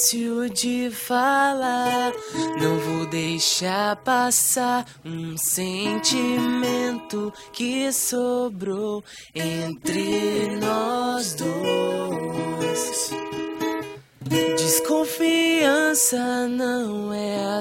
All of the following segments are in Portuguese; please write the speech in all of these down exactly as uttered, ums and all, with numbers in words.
difícil de falar. Não vou deixar passar um sentimento que sobrou entre nós dois. Desconfiança não é a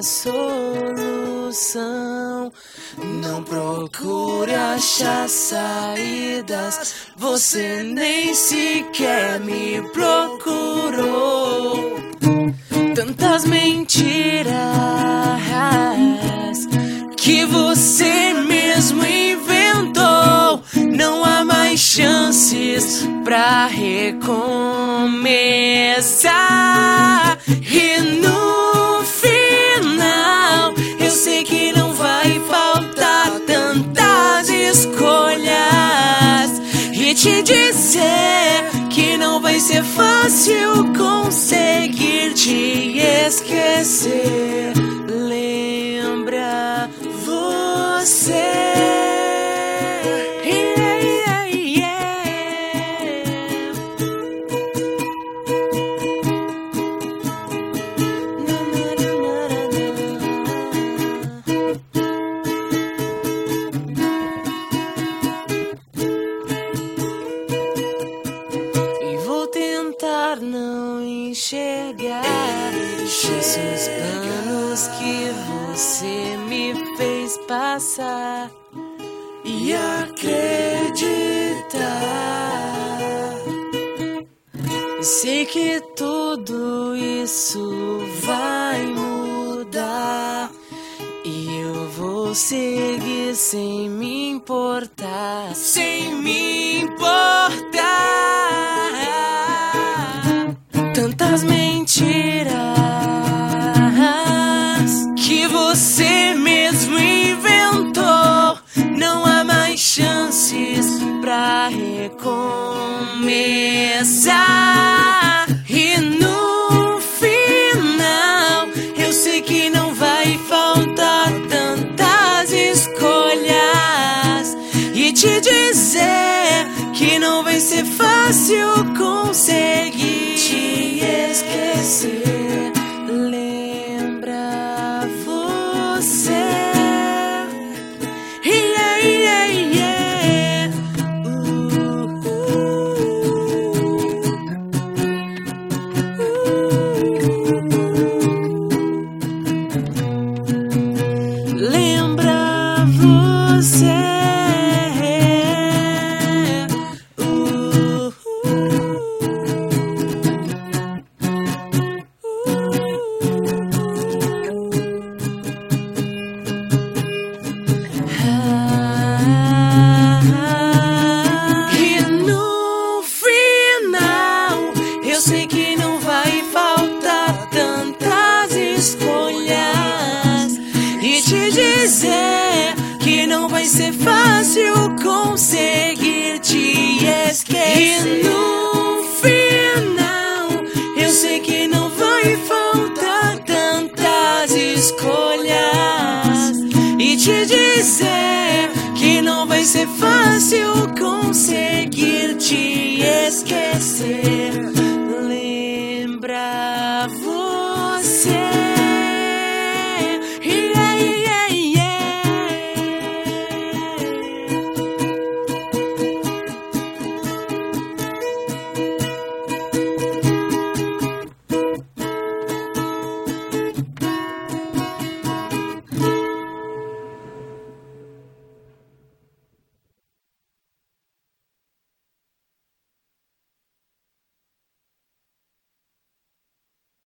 solução. Não procure achar saídas, você nem sequer me procurou. Tantas mentiras que você mesmo inventou. Não há mais chances pra recomeçar. E no final eu sei que não vai faltar tantas escolhas, e te dizer que não vai ser fácil conseguir te esquecer. Lembra você? Não enxergar esses anos que você me fez passar e acreditar. Sei que tudo isso vai mudar e eu vou seguir sem me importar, sem me importar. Tantas mentiras que você mesmo inventou. Não há mais chances pra recomeçar. E no final eu sei que não vai faltar tantas escolhas, e te dizer que não vai ser fácil conseguir te esquecer. Lembra você? Yeah, yeah, yeah. Uh, uh, uh. Lembra você? Eu sei que não vai faltar tantas escolhas, e te dizer que não vai ser fácil conseguir te esquecer. E no final eu sei que não vai faltar tantas escolhas, e te dizer que não vai ser fácil conseguir te esquecer.